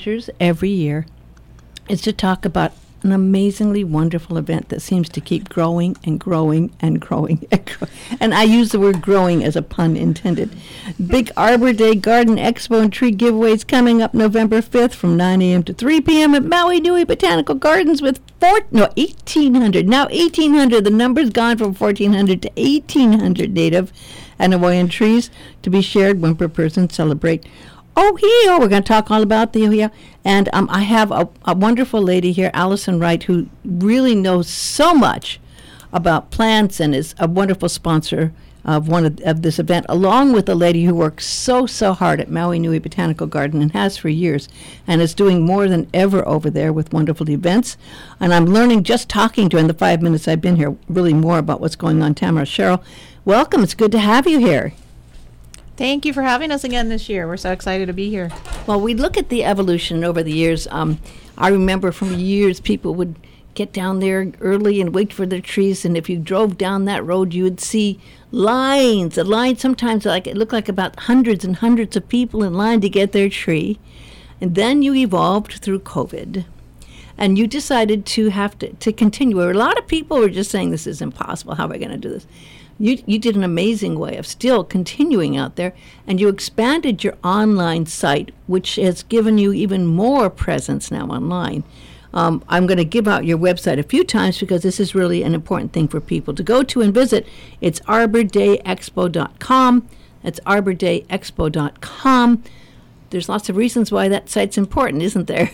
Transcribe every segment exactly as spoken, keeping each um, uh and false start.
every year is to talk about an amazingly wonderful event that seems to keep growing and growing and growing and growing. And I use the word growing as a pun intended. Big Arbor Day Garden Expo and Tree Giveaways coming up November fifth from nine a.m. to three p.m. at Maui Nui Botanical Gardens with four, no, eighteen hundred. Now eighteen hundred. The number's gone from fourteen hundred to eighteen hundred native and Hawaiian trees to be shared one per person. Celebrate Ohio. We're going to talk all about the Ohio. And um, I have a, a wonderful lady here, Allison Wright, who really knows so much about plants and is a wonderful sponsor of one of, of this event, along with a lady who works so, so hard at Maui Nui Botanical Garden and has for years and is doing more than ever over there with wonderful events. And I'm learning, just talking to her in the five minutes I've been here, really more about what's going on. Tamara Sherrill, welcome. It's good to have you here. Thank you for having us again this year. We're so excited to be here. Well, we look at the evolution over the years. Um, I remember from years people would get down there early and wait for their trees, and if you drove down that road, you would see lines, a line sometimes like it looked like about hundreds and hundreds of people in line to get their tree. And then you evolved through COVID, and you decided to have to, to continue. A lot of people were just saying, this is impossible. How are we going to do this? You you did an amazing way of still continuing out there, and you expanded your online site, which has given you even more presence now online. Um, I'm going to give out your website a few times because this is really an important thing for people to go to and visit. It's arbor day expo dot com. That's arbor day expo dot com. There's lots of reasons why that site's important, isn't there?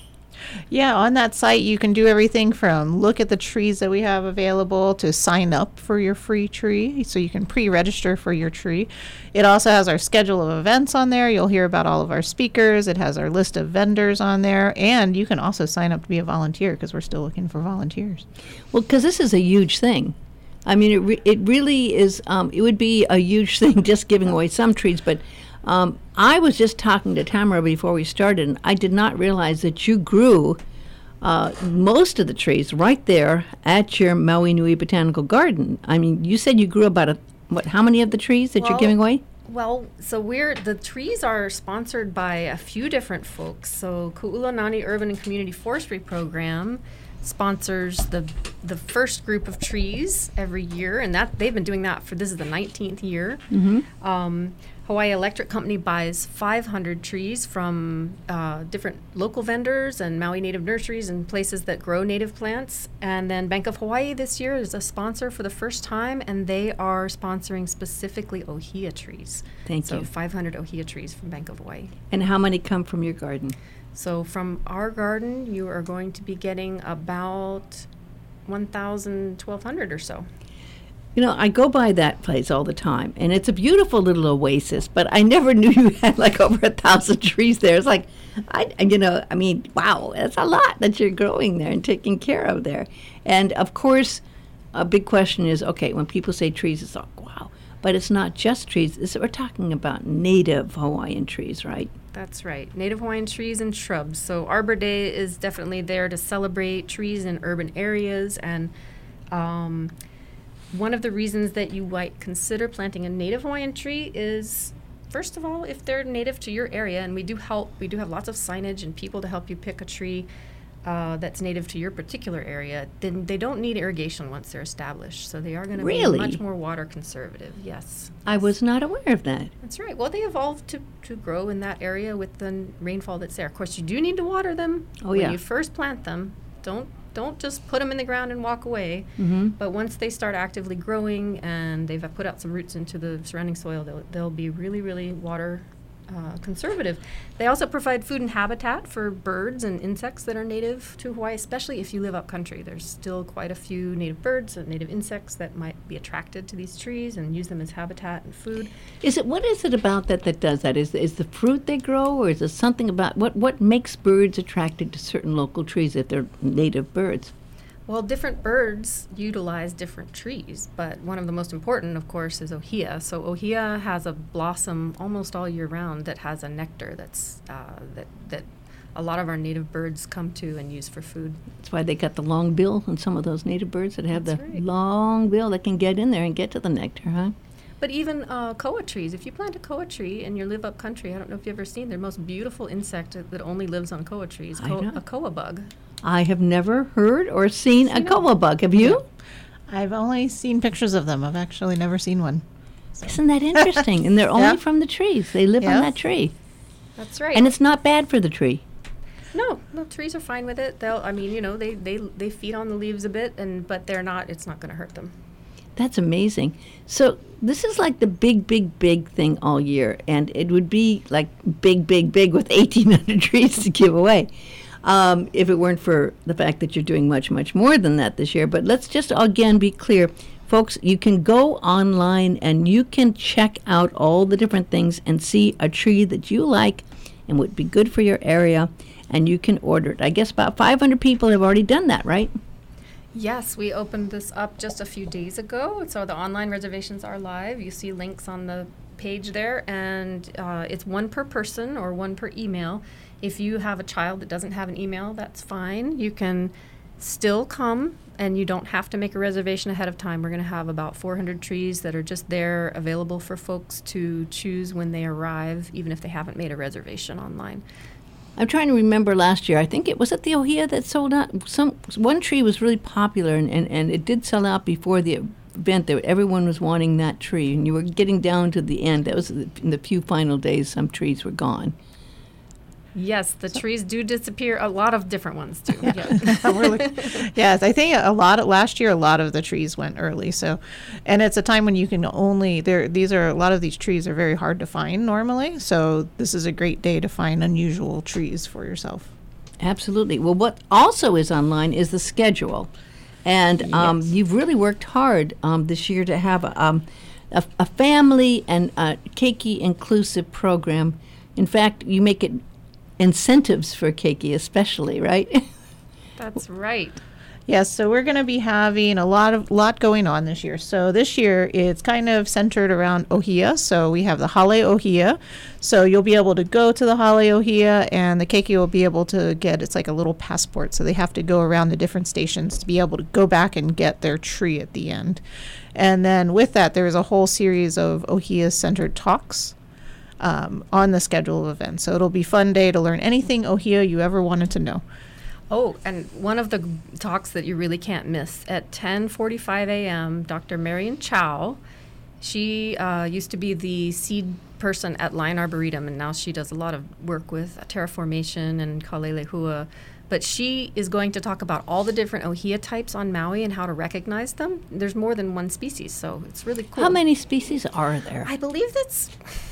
Yeah, on that site you can do everything from look at the trees that we have available to sign up for your free tree, so you can pre-register for your tree. It also has our schedule of events on there. You'll hear about all of our speakers. It has our list of vendors on there, and you can also sign up to be a volunteer because we're still looking for volunteers. Well, because this is a huge thing. I mean, it re- it really is. Um, it would be a huge thing just giving away some trees, but Um, I was just talking to Tamara before we started, and I did not realize that you grew uh, most of the trees right there at your Maui Nui Botanical Garden. I mean, you said you grew about, a, what, how many of the trees that well, you're giving away? Well, so we're, the trees are sponsored by a few different folks. So Ku'ulanani Urban and Community Forestry Program sponsors the the first group of trees every year, and that they've been doing that for, this is the nineteenth year. Mm-hmm. Um, Hawaii Electric Company buys five hundred trees from uh, different local vendors and Maui Native nurseries and places that grow native plants. And then Bank of Hawaii this year is a sponsor for the first time, and they are sponsoring specifically ohia trees. Thank so you. So five hundred ohia trees from Bank of Hawaii. And how many come from your garden? So from our garden, you are going to be getting about one thousand, twelve hundred or so. You know, I go by that place all the time, and it's a beautiful little oasis, but I never knew you had like over a thousand trees there. It's like, I, you know, I mean, wow, that's a lot that you're growing there and taking care of there. And of course, a big question is, okay, when people say trees, it's like, wow, but it's not just trees. It's, we're talking about native Hawaiian trees, right? That's right. Native Hawaiian trees and shrubs. So Arbor Day is definitely there to celebrate trees in urban areas. And um, one of the reasons that you might consider planting a native Hawaiian tree is, first of all, if they're native to your area, and we do help, we do have lots of signage and people to help you pick a tree uh, that's native to your particular area, then they don't need irrigation once they're established. So they are going to Really? be much more water conservative. Yes. I was not aware of that. That's right. Well, they evolved to, to grow in that area with the n- rainfall that's there. Of course, you do need to water them Oh, when yeah. you first plant them. Don't don't just put them in the ground and walk away. Mm-hmm. But once they start actively growing and they've put out some roots into the surrounding soil, they'll, they'll be really, really water uh, conservative. They also provide food and habitat for birds and insects that are native to Hawaii, especially if you live up country. There's still quite a few native birds and native insects that might be attracted to these trees and use them as habitat and food. Is it, what is it about that that does that? Is is the fruit they grow, or is it something about, what, what makes birds attracted to certain local trees if they're native birds? Well, different birds utilize different trees, but one of the most important, of course, is ohia. So ohia has a blossom almost all year round that has a nectar that's uh, that that a lot of our native birds come to and use for food. That's why they got the long bill on some of those native birds that have That's the right. long bill that can get in there and get to the nectar, huh? But even uh, koa trees, if you plant a koa tree and you live up country, I don't know if you've ever seen their most beautiful insect that only lives on koa trees, I ko- know. a koa bug. I have never heard or seen a Seen it? koa bug. Have you? I've only seen pictures of them. I've actually never seen one. Isn't that interesting? And they're only Yeah. from the trees. They live Yeah. on that tree. That's right. And it's not bad for the tree. no, no, trees are fine with it. They'll, I mean, you know, they, they, they feed on the leaves a bit, and but they're not. It's not going to hurt them. That's amazing. So this is like the big, big, big thing all year, and it would be like big, big, big with eighteen hundred trees to give away, um, if it weren't for the fact that you're doing much, much more than that this year. But let's just again be clear, folks. You can go online and you can check out all the different things and see a tree that you like and would be good for your area, and you can order it. I guess about five hundred people have already done that, right? Yes, we opened this up just a few days ago, so the online reservations are live. You see links on the page there, and uh, it's one per person or one per email. If you have a child that doesn't have an email, that's fine. You can still come, and you don't have to make a reservation ahead of time. We're going to have about four hundred trees that are just there available for folks to choose when they arrive, even if they haven't made a reservation online. I'm trying to remember last year. I think it was at the Ohia that sold out. Some one tree was really popular, and, and, and it did sell out before the event. That everyone was wanting that tree, and you were getting down to the end. That was the, in the few final days. Some trees were gone. Yes, the trees do disappear. A lot of different ones too. Yeah. We're look- yes, I think a lot of last year a lot of the trees went early. So, and it's a time when you can only there. These are a lot of these trees are very hard to find normally. So this is a great day to find unusual trees for yourself. Absolutely. Well, what also is online is the schedule, and um, Yes. you've really worked hard um, this year to have a, um, a, a family and a Keiki inclusive program. In fact, you make it incentives for Keiki, especially, right? That's right. Yes, so we're going to be having a lot of lot going on this year. So this year it's kind of centered around Ohia. So we have the Hale Ohia. So you'll be able to go to the Hale Ohia, and the Keiki will be able to get, it's like a little passport. So they have to go around the different stations to be able to go back and get their tree at the end. And then with that, there's a whole series of Ohia centered talks um, on the schedule of events. So it'll be a fun day to learn anything Ohia you ever wanted to know. Oh, and one of the g- talks that you really can't miss at ten forty-five a.m., Doctor Marion Chow, she uh, used to be the seed person at Lion Arboretum, and now she does a lot of work with terraformation and Kalelehua. But she is going to talk about all the different ohia types on Maui and how to recognize them. There's more than one species, so it's really cool. How many species are there? I believe that's...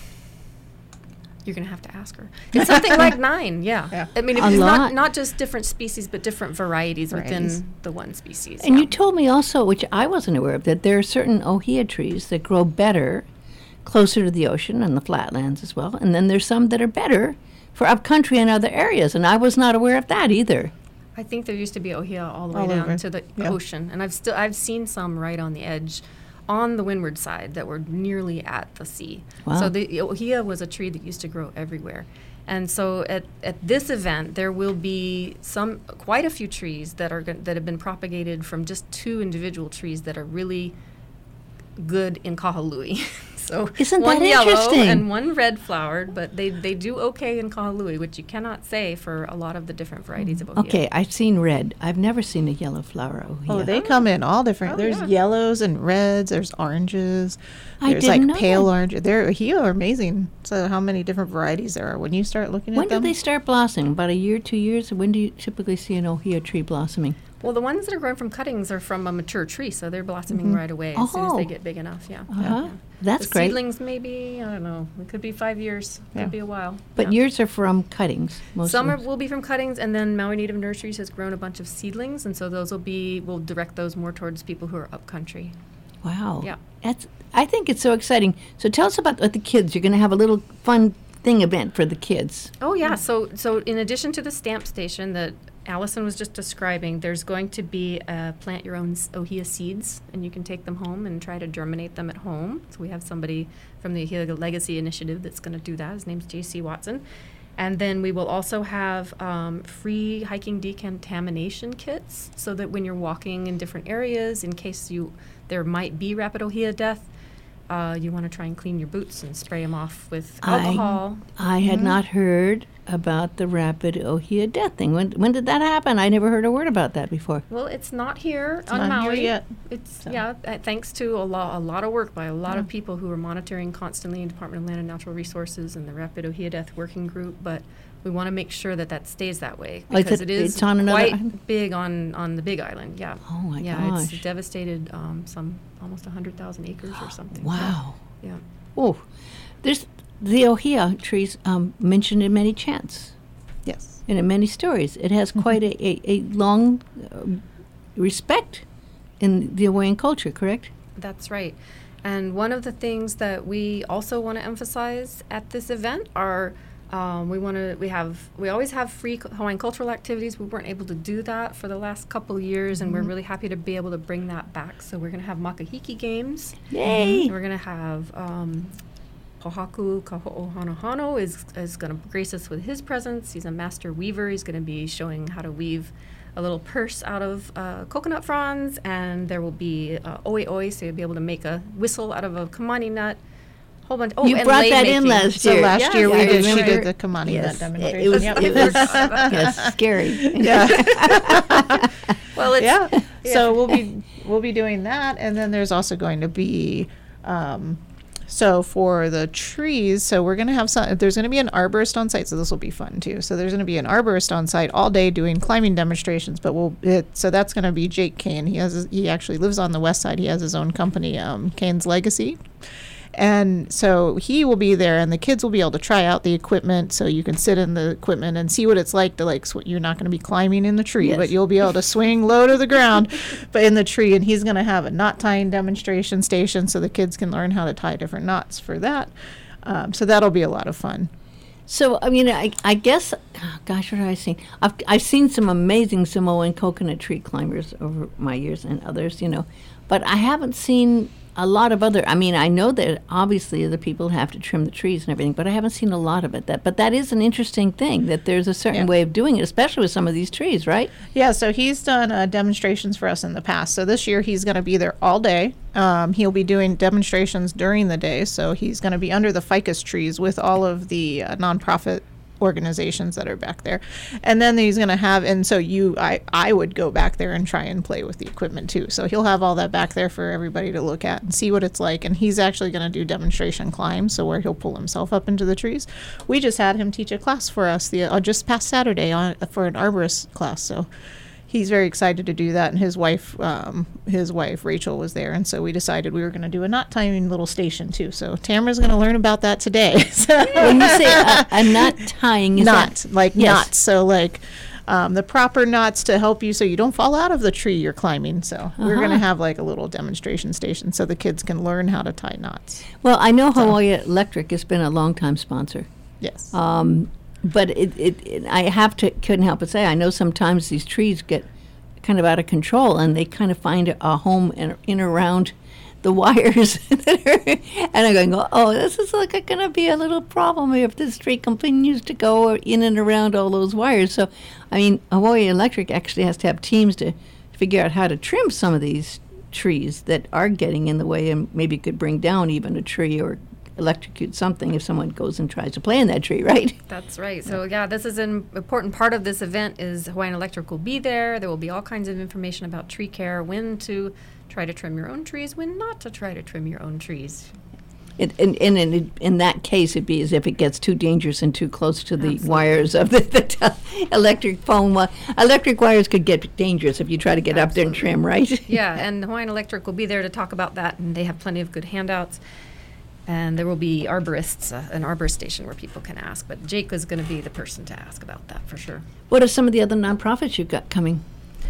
You're going to have to ask her. It's something like nine, yeah. Yeah. I mean, A it's lot. not, not just different species, but different varieties, Varieties. within the one species. And yeah. you told me also, which I wasn't aware of, that there are certain ohia trees that grow better closer to the ocean and the flatlands as well. And then there's some that are better for upcountry and other areas. And I was not aware of that either. I think there used to be ohia all the way All down over. to the Yeah. ocean, and I've still I've seen some right on the edge, on the windward side that were nearly at the sea. Wow. So the ohia was a tree that used to grow everywhere, and so at, at this event there will be some quite a few trees that are gon- that have been propagated from just two individual trees that are really good in Kahului. So Isn't one that yellow interesting? and one red flowered, but they, they do okay in Kahului, which you cannot say for a lot of the different varieties of ohia. Okay, I've seen red. I've never seen a yellow flower ohia. Oh, they come in all different. Oh, there's yeah. yellows and reds. There's oranges. I There's didn't know like pale that. orange. They're Ohia are amazing. So how many different varieties there are when you start looking When at do them? they start blossoming? About a year, two years? When do you typically see an ohia tree blossoming? Well, the ones that are growing from cuttings are from a mature tree, so they're blossoming right away as soon as Oh. they get big enough. Yeah. Uh-huh. That's the great. seedlings, maybe I don't know. It could be five years. Could Yeah. be a while. But yeah. yours are from cuttings, most Some of are, them. will be from cuttings, and then Maui Native Nurseries has grown a bunch of seedlings, and so those will be. We'll direct those more towards people who are upcountry. Wow. Yeah. That's. I think it's so exciting. So tell us about what the kids. You're going to have a little fun thing event for the kids. Oh yeah, so so in addition to the stamp station that Allison was just describing, there's going to be uh, plant your own s- ohia seeds, and you can take them home and try to germinate them at home. So we have somebody from the Ohia Legacy Initiative that's going to do that. His name's J C Watson. And then we will also have um, free hiking decontamination kits, so that when you're walking in different areas, in case you there might be rapid ohia death, uh, you want to try and clean your boots and spray them off with I- alcohol. I had not heard about the rapid Ohia death thing. When when did that happen? I never heard a word about that before. Well, it's not here on not here Maui yet. It's So. yeah, uh, thanks to a lot a lot of work by a lot of people who are monitoring constantly in Department of Land and Natural Resources and the Rapid Ohia Death Working Group. But we want to make sure that that stays that way Like because that it is it's on another quite island? big on on the Big Island. Yeah. Oh my yeah, gosh. it's devastated um, some almost a hundred thousand acres or something. Wow. Yeah. Oh, there's the Ohia trees um, mentioned in many chants Yes. and in many stories. It has quite a, a, a long uh, respect in the Hawaiian culture, correct? That's right. And one of the things that we also want to emphasize at this event are um, we want to we have we always have free cu- Hawaiian cultural activities. We weren't able to do that for the last couple of years, and we're really happy to be able to bring that back. So we're going to have makahiki games. Yay! We're going to have um, Pohaku Kaho'ohanohano is is going to grace us with his presence. He's a master weaver. He's going to be showing how to weave a little purse out of uh, coconut fronds, and there will be uh, oi oi, so you'll be able to make a whistle out of a kamani nut. Whole bunch. Oh, You and brought lei that in making. last So year. last Yes, year we I did. She remember. did the Kamani Yes, Nut it, demonstration. it was, Yep. it was yes, scary. Yeah. Well, it's yeah. So we'll be we'll be doing that, and then there's also going to be, um, so for the trees. So we're going to have some. There's going to be an arborist on site, so this will be fun too. So there's going to be an arborist on site all day doing climbing demonstrations. But we'll it, so that's going to be Jake Kane. He has his- he actually lives on the west side. He has his own company, um, Kane's Legacy. And so he will be there, and the kids will be able to try out the equipment, so you can sit in the equipment and see what it's like to like. Sw- you're not going to be climbing in the tree, Yes. but you'll be able to swing low to the ground, but in the tree. And he's going to have a knot tying demonstration station, so the kids can learn how to tie different knots for that. Um, so that'll be a lot of fun. So, I mean, I, I guess, oh, gosh, what have I seen? I've, I've seen some amazing Samoan coconut tree climbers over my years and others, you know, but I haven't seen a lot of other, I mean, I know that obviously the people have to trim the trees and everything, but I haven't seen a lot of it. That, But that is an interesting thing, that there's a certain Yeah. way of doing it, especially with some of these trees, right? Yeah, so he's done uh, demonstrations for us in the past. So this year he's going to be there all day. Um, he'll be doing demonstrations during the day. So he's going to be under the ficus trees with all of the uh, nonprofit organizations that are back there. And then he's going to have, and so you, I, I would go back there and try and play with the equipment too. So he'll have all that back there for everybody to look at and see what it's like. And he's actually going to do demonstration climbs, so where he'll pull himself up into the trees. We just had him teach a class for us the uh, just past Saturday on for an arborist class. So he's very excited to do that, and his wife, um, his wife Rachel, was there, and so we decided we were going to do a knot tying little station too. So Tamara's going to learn about that today. So When you say a, a knot tying, is knot, that, like Yes. knots, so like um, the proper knots to help you so you don't fall out of the tree you're climbing. So we're going to Uh-huh. have like a little demonstration station so the kids can learn how to tie knots. Well, I know Hawaii Electric has been a long-time sponsor. Yes. Um, but it, it, it, I have to couldn't help but say I know sometimes these trees get kind of out of control, and they kind of find a, a home in, in around the wires. that are, and I'm going, oh, this is like going to be a little problem if this tree continues to go in and around all those wires. So, I mean, Hawaii Electric actually has to have teams to figure out how to trim some of these trees that are getting in the way, and maybe could bring down even a tree or electrocute something if someone goes and tries to play in that tree, right? That's right. So yeah, this is an important part of this event is Hawaiian Electric will be there. There will be all kinds of information about tree care, when to try to trim your own trees, when not to try to trim your own trees. It, and and in, in that case, it'd be as if it gets too dangerous and too close to the Absolutely. wires of the, the tel- electric phone. wi- Electric wires could get dangerous if you try to get up there and trim, right? Yeah, and Hawaiian Electric will be there to talk about that, and they have plenty of good handouts. And there will be arborists, uh, an arborist station where people can ask. But Jake is going to be the person to ask about that for sure. What are some of the other nonprofits you've got coming?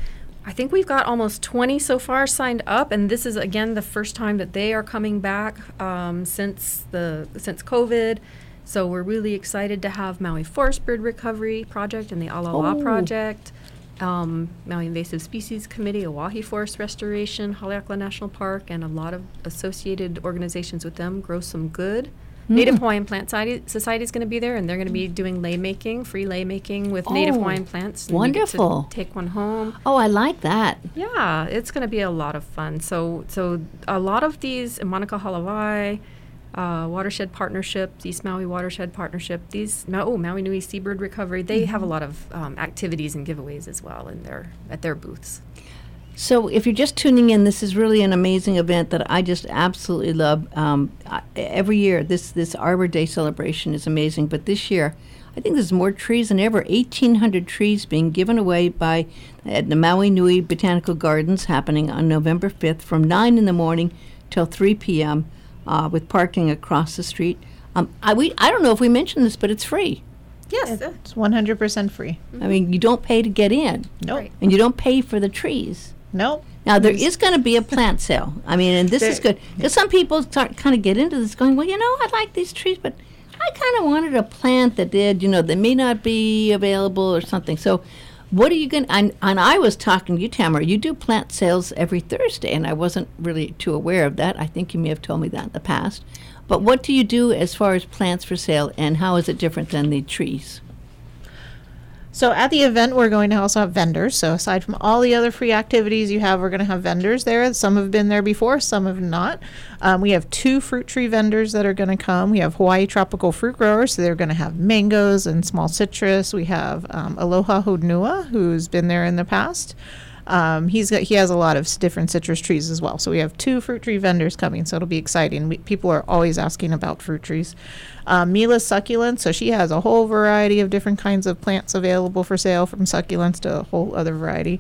I think we've got almost twenty so far signed up, and this is again the first time that they are coming back um, since the since COVID. So we're really excited to have Maui Forest Bird Recovery Project and the Alala Oh. Project, um, Maui Invasive Species Committee, Oahe Forest Restoration, Haleakala National Park, and a lot of associated organizations with them. Grow Some Good Native Hawaiian Plant Society, Society is going to be there, and they're going to be doing lei making, free lei making with Native Oh, Hawaiian plants. And wonderful. You get to take one home. Oh, I like that. Yeah, it's going to be a lot of fun. So, so a lot of these Manukau Hawaii, uh, Watershed Partnership, East Maui Watershed Partnership, these Ma- oh Maui Nui Seabird Recovery, they have a lot of um, activities and giveaways as well in their at their booths. So if you're just tuning in, this is really an amazing event that I just absolutely love. Um, I, every year, this, this Arbor Day celebration is amazing, but this year, I think there's more trees than ever. eighteen hundred trees being given away by at the Maui Nui Botanical Gardens, happening on November fifth from nine in the morning till three p.m. Uh, with parking across the street. Um, I, we, I don't know if we mentioned this, but it's free. Yes. It's one hundred percent free. I mean, you don't pay to get in, Nope. Right. and you don't pay for the trees. Nope. Now, there is going to be a plant sale. I mean, and this is There- good. Because some people start kind of get into this going, well, you know, I like these trees, but I kind of wanted a plant that did, you know, that may not be available or something. So what are you going to, and, and I was talking to you, Tamara, you do plant sales every Thursday, and I wasn't really too aware of that. I think you may have told me that in the past. But what do you do as far as plants for sale, and how is it different than the trees? So at the event, we're going to also have vendors. So aside from all the other free activities you have, we're going to have vendors there. Some have been there before, some have not. Um, we have two fruit tree vendors that are going to come. We have Hawaii Tropical Fruit Growers, so they're going to have mangoes and small citrus. We have um, Aloha Honua, who's been there in the past. Um, he's got, he has a lot of s- different citrus trees as well. So we have two fruit tree vendors coming, so it'll be exciting. We, people are always asking about fruit trees. Um, Mila's succulents, so she has a whole variety of different kinds of plants available for sale, from succulents to a whole other variety.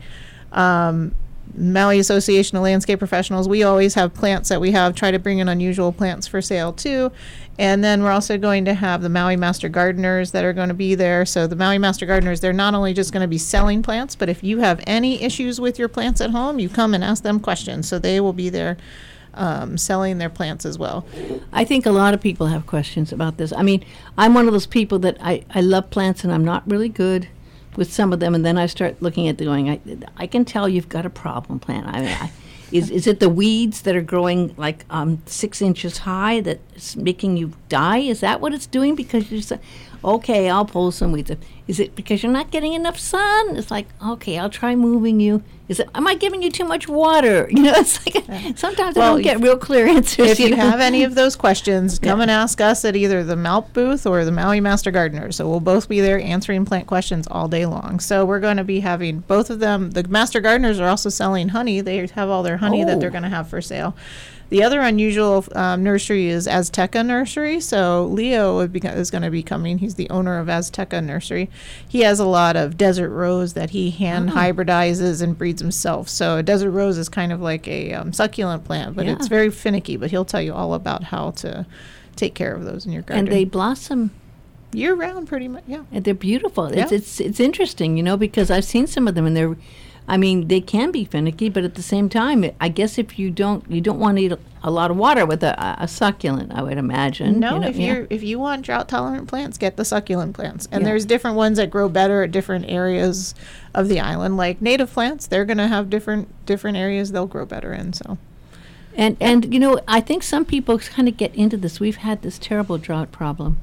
Um, Maui Association of Landscape Professionals, we always have plants that we have, try to bring in unusual plants for sale too. And then we're also going to have the Maui Master Gardeners that are going to be there. So the Maui Master Gardeners, they're not only just going to be selling plants, but if you have any issues with your plants at home, you come and ask them questions. So they will be there um, selling their plants as well. I think a lot of people have questions about this. I mean, I'm one of those people that I, I love plants, and I'm not really good with some of them, and then I start looking at the going, I, I can tell you've got a problem plant. I mean, I, is is it the weeds that are growing like um, six inches high that's making you die? Is that what it's doing? Because you say, okay, I'll pull some weeds. Is it because you're not getting enough sun? It's like, okay, I'll try moving you. Is it, am I giving you too much water? You know, it's like, sometimes Well, I don't get real clear answers. If you know? have any of those questions, come Yeah. and ask us at either the Malp booth or the Maui Master Gardener. So we'll both be there answering plant questions all day long. So we're going to be having both of them. The Master Gardeners are also selling honey. They have all their honey that they're Oh. going to have for sale. The other unusual um, nursery is Azteca Nursery. So Leo would be- is going to be coming. He's the owner of Azteca Nursery. He has a lot of desert rose that he hand Oh. hybridizes and breeds himself. So a desert rose is kind of like a um, succulent plant, but Yeah. it's very finicky. But he'll tell you all about how to take care of those in your garden. And they blossom. year round, pretty much. Yeah. And they're beautiful. It's, Yeah. it's it's interesting, you know, because I've seen some of them, and they're, I mean, they can be finicky, but at the same time, I guess if you don't you don't want to eat a, a lot of water with a, a succulent, I would imagine. No, you know, if yeah. you're if you want drought tolerant plants, get the succulent plants. And Yeah. there's different ones that grow better at different areas of the island. Like native plants, they're gonna have different different areas they'll grow better in. So And and you know, I think some people kind of get into this. We've had this terrible drought problem,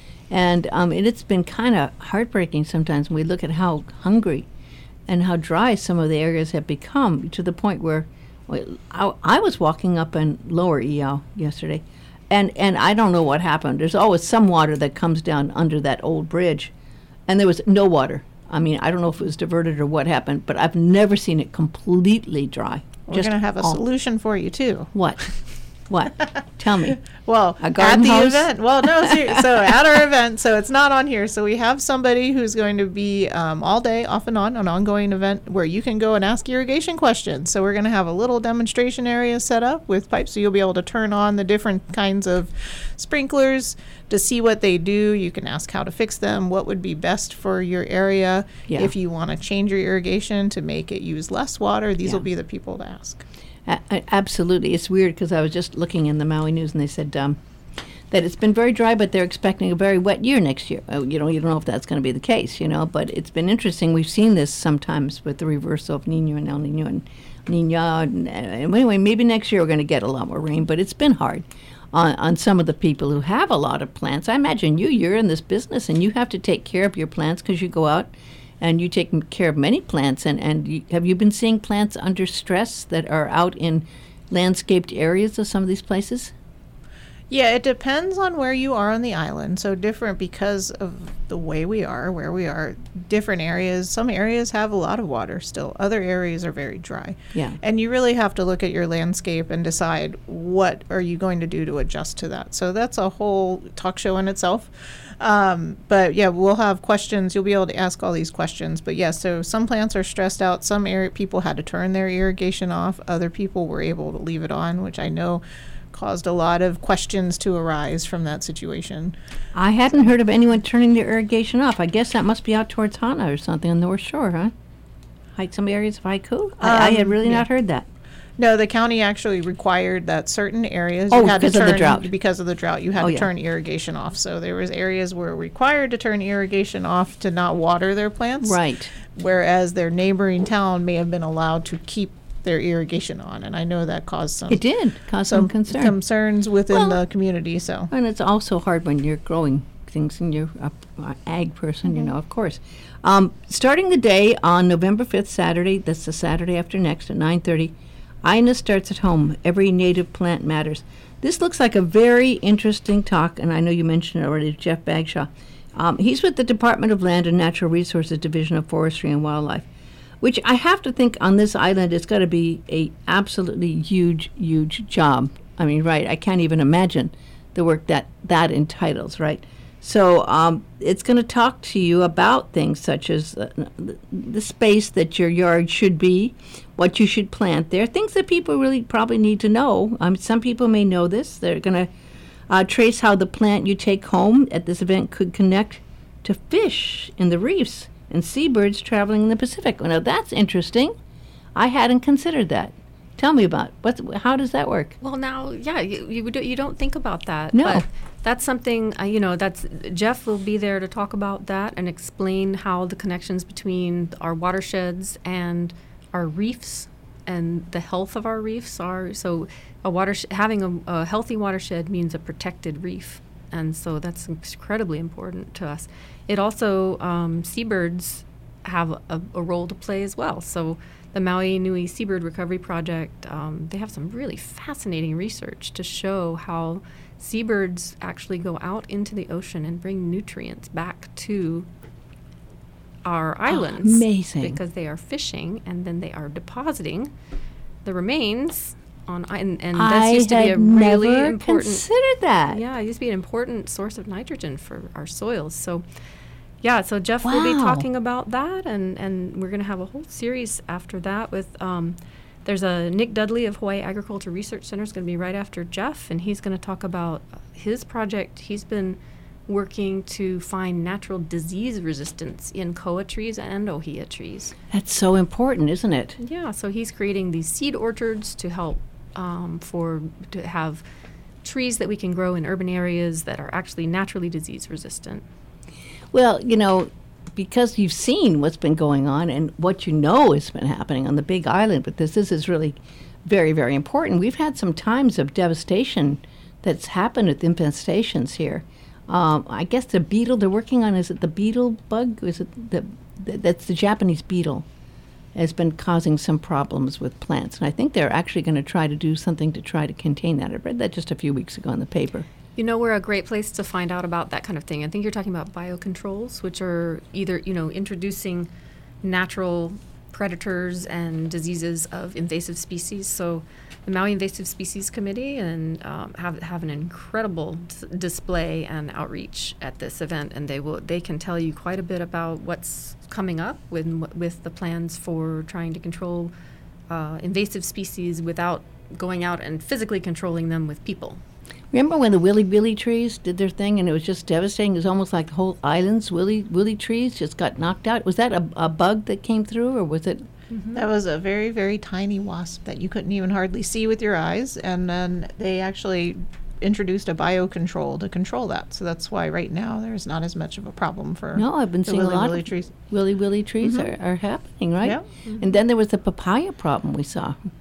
and um, and it's been kind of heartbreaking sometimes when we look at how hungry and how dry some of the areas have become, to the point where well, I, I was walking up in Lower E L yesterday, and and I don't know what happened. There's always some water that comes down under that old bridge, and there was no water. I mean, I don't know if it was diverted or what happened, but I've never seen it completely dry. we're Just gonna have a all- solution for you too. What? What? Tell me. Well, A at garden the hose? event. Well, no, ser- so at our event, so it's not on here. So we have somebody who's going to be um, all day, off and on, an ongoing event where you can go and ask irrigation questions. So we're going to have a little demonstration area set up with pipes, so you'll be able to turn on the different kinds of sprinklers to see what they do. You can ask how to fix them, what would be best for your area. Yeah. If you want to change your irrigation to make it use less water, these Yeah. will be the people to ask. A- a- absolutely. It's weird because I was just looking in the Maui News, and they said um, that it's been very dry, but they're expecting a very wet year next year. Uh, you know, you don't know if that's going to be the case, you know, but it's been interesting. We've seen this sometimes with the reversal of Nino and El Nino and Nina. And, and anyway, maybe next year we're going to get a lot more rain, but it's been hard. on, on some of the people who have a lot of plants. I imagine you, you're in this business and you have to take care of your plants because you go out and you take care of many plants. And, and you, have you been seeing plants under stress that are out in landscaped areas of some of these places? Yeah, it depends on where you are on the island. So different because of the way we are, where we are, different areas. Some areas have a lot of water still. Other areas are very dry. Yeah. And you really have to look at your landscape and decide what are you going to do to adjust to that. So that's a whole talk show in itself. Um, but yeah, we'll have questions. You'll be able to ask all these questions. But yeah, so some plants are stressed out. Some area people had to turn their irrigation off. Other people were able to leave it on, which I know caused a lot of questions to arise from that situation. I hadn't heard of anyone turning their irrigation off. I guess that must be out towards Hana or something on the North Shore, huh? Like some areas of Haiku? I, I had really Um, yeah. not heard that. No, the county actually required that certain areas Oh, you had to because of the turn drought. because of the drought. You had Oh, to yeah. turn irrigation off. So there was areas where required to turn irrigation off to not water their plants. Right. Whereas their neighboring town may have been allowed to keep their irrigation on, and I know that caused some It did cause some concern. concerns within Well- the community. So And it's also hard when you're growing things and you're a, a ag person, Mm-hmm. you know, of course. Um, starting the day on November fifth, Saturday, that's the Saturday after next at nine thirty, I N A starts at home. Every native plant matters. This looks like a very interesting talk, and I know you mentioned it already, Jeff Bagshaw. Um, he's with the Department of Land and Natural Resources Division of Forestry and Wildlife, which I have to think on this island it's got to be a absolutely huge, huge job. I mean, right, I can't even imagine the work that that entitles, right? So um, it's going to talk to you about things such as uh, the, the space that your yard should be, what you should plant there, things that people really probably need to know. Um, some people may know this. They're going to uh, trace how the plant you take home at this event could connect to fish in the reefs and seabirds traveling in the Pacific. Well, now that's interesting. I hadn't considered that. Tell me about what's how does that work? Well, now, yeah, you you, do, you don't think about that. No. But that's something, uh, you know, that's Jeff will be there to talk about that and explain how the connections between our watersheds and our reefs and the health of our reefs are. So a watersh- having a, a healthy watershed means a protected reef. And so that's incredibly important to us. It also, um, seabirds have a, a role to play as well. So the Maui Nui Seabird Recovery Project, um, they have some really fascinating research to show how seabirds actually go out into the ocean and bring nutrients back to our islands. amazing. Because they are fishing and then they are depositing the remains on, i- and, and this I used to be a had really never important. considered that. Yeah, it used to be an important source of nitrogen for our soils. So, yeah, so Jeff will be Wow. talking about that, and, and we're going to have a whole series after that with, um, there's a Nick Dudley of Hawaii Agriculture Research Center is going to be right after Jeff, and he's going to talk about his project. He's been working to find natural disease resistance in koa trees and ohia trees. That's so important, isn't it? Yeah, so he's creating these seed orchards to help um, for to have trees that we can grow in urban areas that are actually naturally disease resistant. Well, you know, because you've seen what's been going on and what you know has been happening on the Big Island, but this, this is really very, very important. We've had some times of devastation that's happened with infestations here. Um, I guess the beetle they're working on, is it the beetle bug? Is it the, the that's the Japanese beetle has been causing some problems with plants. And I think they're actually going to try to do something to try to contain that. I read that just a few weeks ago in the paper. You know, we're a great place to find out about that kind of thing. I think you're talking about biocontrols, which are either, you know, introducing natural predators and diseases of invasive species. So the Maui Invasive Species Committee and um, have have an incredible d- display and outreach at this event, and they will they can tell you quite a bit about what's coming up with with the plans for trying to control uh, invasive species without going out and physically controlling them with people. Remember when the willy willy trees did their thing and it was just devastating? It was almost like the whole island's willy willy trees just got knocked out. Was that a, a bug that came through, or was it? that was a very, very tiny wasp that you couldn't even hardly see with your eyes. And then they actually introduced a biocontrol to control that. So that's why right now there's not as much of a problem for No, I've been the seeing a willy lot willy of trees. willy willy trees are, are happening, right? Yeah. And then there was the papaya problem we saw.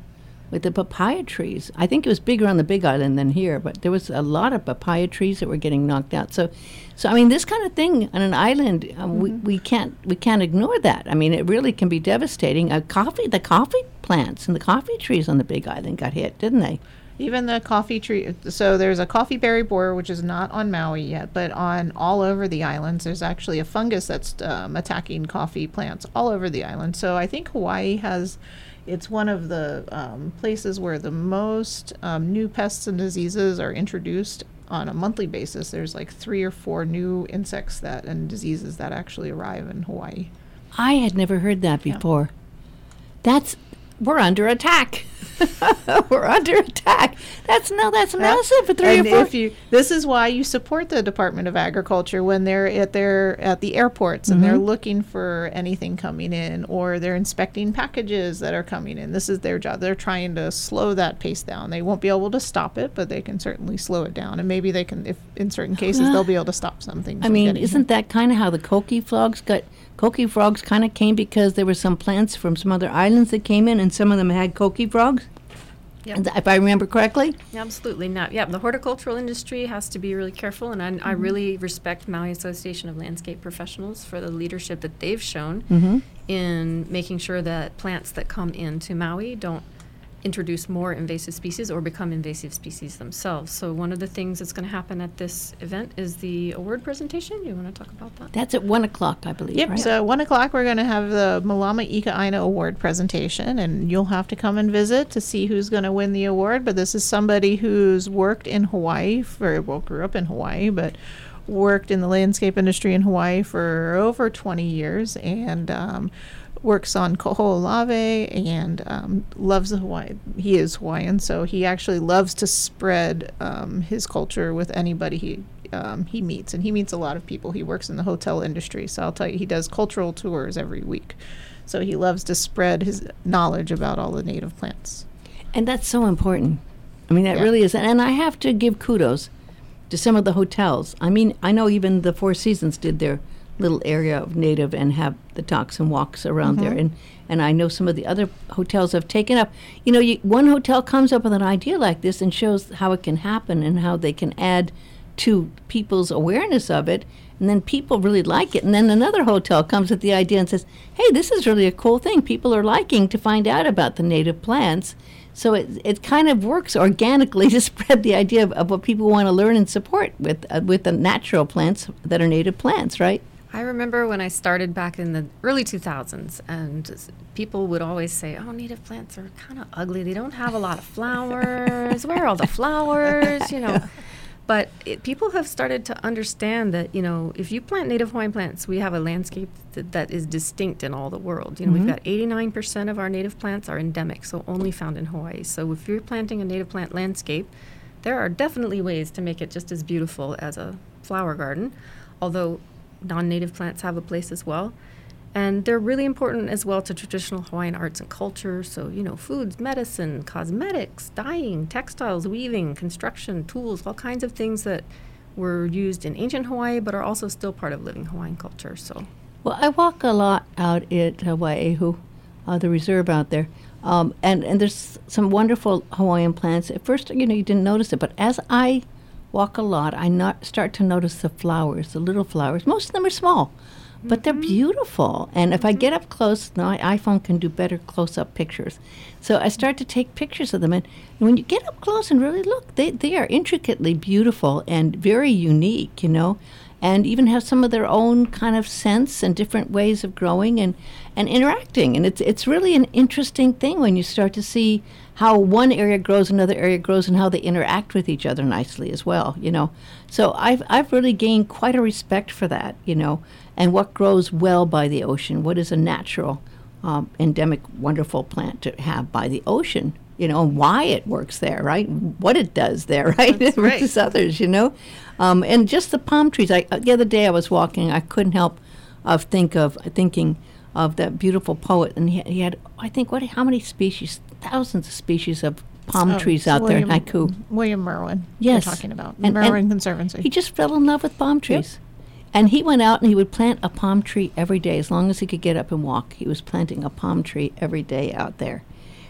with the papaya trees. I think it was bigger on the Big Island than here, but there was a lot of papaya trees that were getting knocked out. So, so I mean, this kind of thing on an island, uh, mm-hmm. we, we can't we can't ignore that. I mean, it really can be devastating. Uh, coffee, the coffee plants and the coffee trees on the Big Island got hit, didn't they? Even the coffee tree. So there's a coffee berry borer, which is not on Maui yet, but on all over the islands, there's actually a fungus that's um, attacking coffee plants all over the island. So I think Hawaii has, it's one of the um, places where the most um, new pests and diseases are introduced on a monthly basis. There's like three or four new insects that and diseases that actually arrive in Hawaii. I had never heard that before. Yeah. That's, we're under attack. We're under attack. That's no, that's yeah. massive for three and or four. If you, this is why you support the Department of Agriculture when they're at their at the airports and mm-hmm. they're looking for anything coming in, or they're inspecting packages that are coming in. This is their job. They're trying to slow that pace down. They won't be able to stop it, but they can certainly slow it down. And maybe they can, if in certain cases, uh, they'll be able to stop something. I mean, isn't here. that kind of how the coqui frogs got? Coqui frogs kind of came because there were some plants from some other islands that came in, and some of them had coqui frogs. Yep. If I remember correctly? Absolutely not. Yeah, the horticultural industry has to be really careful, and I, mm-hmm. I really respect Maui Association of Landscape Professionals for the leadership that they've shown mm-hmm. in making sure that plants that come into Maui don't introduce more invasive species or become invasive species themselves. So one of the things that's going to happen at this event is the award presentation. You want to talk about that? That's at one o'clock, I believe, Yep, right? So at one o'clock we're going to have the Malama Ika Aina Award presentation, and you'll have to come and visit to see who's going to win the award. But this is somebody who's worked in Hawaii, for, well, grew up in Hawaii, but worked in the landscape industry in Hawaii for over twenty years, and um, works on Koho'olawe and um, loves the Hawaii. He is Hawaiian, so he actually loves to spread um, his culture with anybody he um, he meets, and he meets a lot of people. He works in the hotel industry, so I'll tell you, he does cultural tours every week. So he loves to spread his knowledge about all the native plants. And that's so important. I mean, that yeah. really is. And I have to give kudos to some of the hotels. I mean, I know even the Four Seasons did their little area of native and have the talks and walks around mm-hmm. there, and and I know some of the other hotels have taken up. You know, you, one hotel comes up with an idea like this and shows how it can happen and how they can add to people's awareness of it, and then people really like it. And then another hotel comes with the idea and says, "Hey, this is really a cool thing. People are liking to find out about the native plants." So it it kind of works organically to spread the idea of, of what people want to learn and support with uh, with the natural plants that are native plants, right? I remember when I started back in the early two thousands, and people would always say, oh, native plants are kind of ugly. They don't have a lot of flowers. Where are all the flowers? You know. Yeah. But it, people have started to understand that, you know, if you plant native Hawaiian plants, we have a landscape th- that is distinct in all the world. You know, mm-hmm. we've got eighty-nine percent of our native plants are endemic, so only found in Hawaii. So if you're planting a native plant landscape, there are definitely ways to make it just as beautiful as a flower garden, although non-native plants have a place as well. And they're really important as well to traditional Hawaiian arts and culture. So, you know, foods, medicine, cosmetics, dyeing, textiles, weaving, construction, tools, all kinds of things that were used in ancient Hawaii but are also still part of living Hawaiian culture. So, well, I walk a lot out at Wai'ehu, uh, the reserve out there. Um, and, and there's some wonderful Hawaiian plants. At first, you know, you didn't notice it, but as I walk a lot, I not start to notice the flowers, the little flowers. Most of them are small, but mm-hmm. they're beautiful. And if mm-hmm. I get up close, my iPhone can do better close-up pictures. So I start to take pictures of them. And when you get up close and really look, they, they are intricately beautiful and very unique, you know, and even have some of their own kind of scents and different ways of growing and, and interacting. And it's it's really an interesting thing when you start to see how one area grows, another area grows, and how they interact with each other nicely as well, you know. So I've I've really gained quite a respect for that, you know, and what grows well by the ocean, what is a natural, um, endemic, wonderful plant to have by the ocean, you know, and why it works there, right? What it does there, right? That's right. Versus others, you know. Um, and just the palm trees. I, the other day I was walking, I couldn't help of think of thinking of that beautiful poet, and he, he had, I think, what? How many species? Thousands of species of palm oh, trees out William, there in haiku. William Merwin. Yes, we're talking about and, Merwin and Conservancy. He just fell in love with palm trees, yep. and he went out and he would plant a palm tree every day as long as he could get up and walk. He was planting a palm tree every day out there,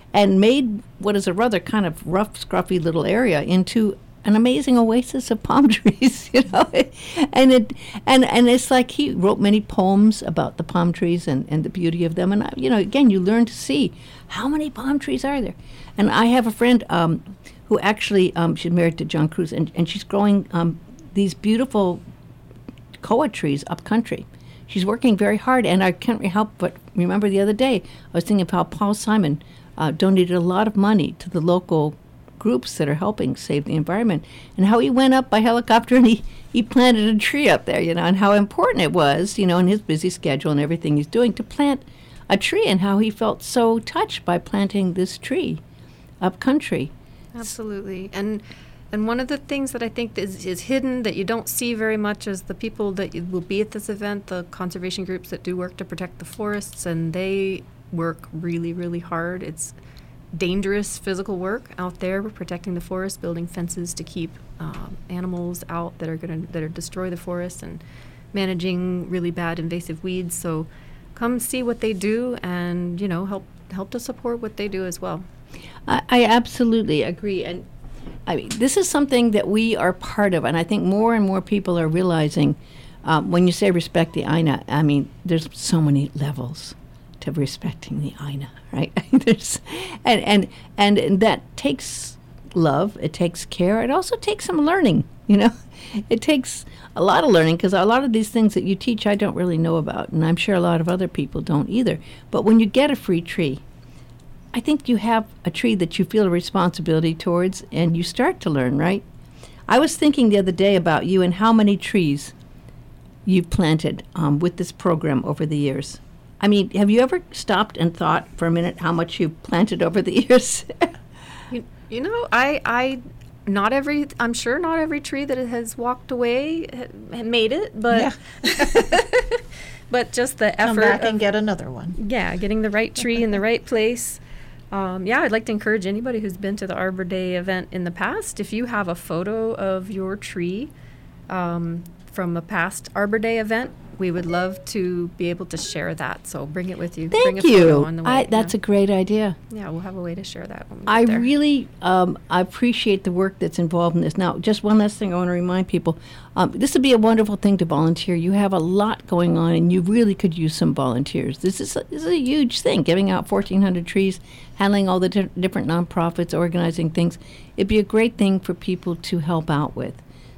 and made what is a rather kind of rough, scruffy little area into an amazing oasis of palm trees, you know. and it and and it's like he wrote many poems about the palm trees and, and the beauty of them. And I, you know, again, you learn to see how many palm trees are there. And I have a friend um, who actually um, she's married to John Cruz, and, and she's growing um, these beautiful koa trees up country. She's working very hard, and I can't help but remember the other day I was thinking of how Paul Simon uh, donated a lot of money to the local groups that are helping save the environment, and how he went up by helicopter and he, he planted a tree up there, you know, and how important it was, you know, in his busy schedule and everything he's doing to plant a tree, and how he felt so touched by planting this tree up country. Absolutely. And and one of the things that I think is, is hidden that you don't see very much is the people that you- will be at this event, the conservation groups that do work to protect the forests, and they work really, really hard. It's dangerous physical work out there. We're protecting the forest, building fences to keep um, animals out that are going to that are destroy the forest, and managing really bad invasive weeds. So come see what they do, and you know help help to support what they do as well. I, I absolutely agree, and I mean, this is something that we are part of, and I think more and more people are realizing. Um, when you say respect the Aina, I mean, there's so many levels to respecting the Aina, right? there's, and, and and and that takes love. It takes care. It also takes some learning. You know, it takes a lot of learning, because a lot of these things that you teach, I don't really know about, and I'm sure a lot of other people don't either. But when you get a free tree, I think you have a tree that you feel a responsibility towards, and you start to learn, right? I was thinking the other day about you and how many trees you've planted um, with this program over the years. I mean, have you ever stopped and thought for a minute how much you've planted over the years? You, you know, I, I, not every, I'm sure not every tree that has walked away ha- made it, but, but just the Come effort back of, and get another one. yeah, getting the right tree in the right place. Um, yeah, I'd like to encourage anybody who's been to the Arbor Day event in the past, if you have a photo of your tree um, from a past Arbor Day event, we would love to be able to share that. So bring it with you. Bring Thank a photo you. on the way. I, that's yeah. a great idea. Yeah, we'll have a way to share that when we I get there. really um, I appreciate the work that's involved in this. Now, just one last thing I want to remind people. Um, this would be a wonderful thing to volunteer. You have a lot going on, and you really could use some volunteers. This is a, this is a huge thing, giving out fourteen hundred trees, handling all the di- different nonprofits, organizing things. It'd be a great thing for people to help out with.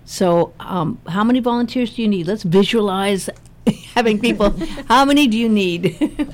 So um, how many volunteers do you need? Let's visualize having people. How many do you need?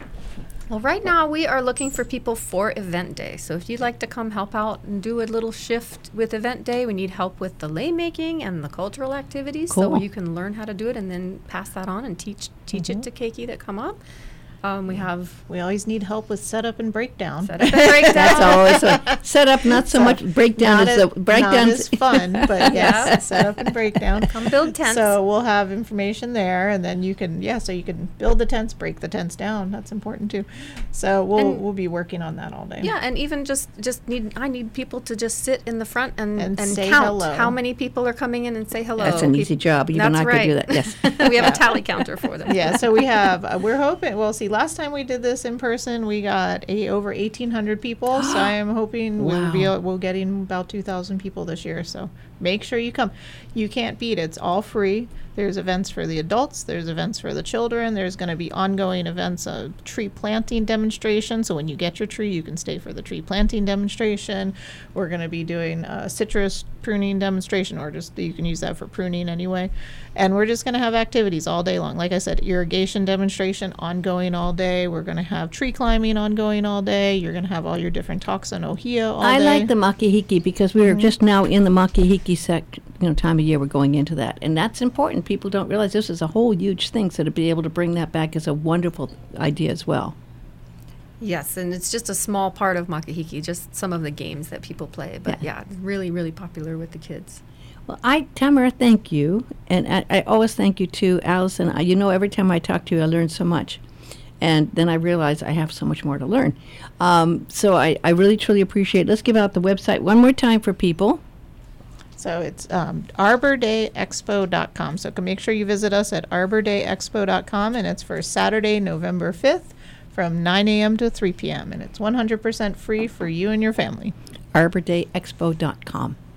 Well, right now we are looking for people for event day. So if you'd like to come help out and do a little shift with event day, we need help with the lei making and the cultural activities. So Cool. you can learn how to do it and then pass that on and teach teach it to keiki that come up. Um, we have We always need help with setup and breakdown. set up and breakdown. That's always a set up, not so much breakdown Not as as, the breakdown. not as fun, but Yeah. yes, setup and breakdown. Come build tents. So we'll have information there, and then you can, yeah, so you can build the tents, break the tents down. That's important too. So we'll And- we'll be working on that all day. Yeah, and even just just need I need people to just sit in the front and, And and, say count hello. how many people are coming in and say hello. That's an Peop- easy job. Even That's I could do right. that. Yes. we have a tally counter for them. Yeah, so we have, uh, we're hoping, well, see, last time we did this in person, we got a, over eighteen hundred people. So I am hoping we'll be, Wow. we'll getting about two thousand people this year. So make sure you come. You can't beat it. It's all free. There's events for the adults. There's events for the children. There's going to be ongoing events, a tree planting demonstration. So when you get your tree, you can stay for the tree planting demonstration. We're going to be doing a citrus pruning demonstration, or just you can use that for pruning anyway. And we're just going to have activities all day long. Like I said, irrigation demonstration ongoing all day. We're going to have tree climbing ongoing all day. You're going to have all your different talks on ohia all I day. like the makihiki because we are just now in the makihiki sec, you know, time of year. We're going into that, and that's important. People don't realize this is a whole huge thing. So to be able to bring that back is a wonderful idea as well. Yes, and it's just a small part of makihiki, just some of the games that people play. But Yeah. yeah, it's really, really popular with the kids. Well, I, Tamara, thank you, and I, I always thank you too, Allison. I, you know, every time I talk to you, I learn so much, and then I realize I have so much more to learn. Um, so I, I really truly appreciate it. Let's give out the website one more time for people. So it's um, arbor day expo dot com. So can make sure you visit us at arbor day expo dot com, and it's for Saturday, November fifth from nine a.m. to three p.m. and it's one hundred percent free for you and your family. arbor day expo dot com.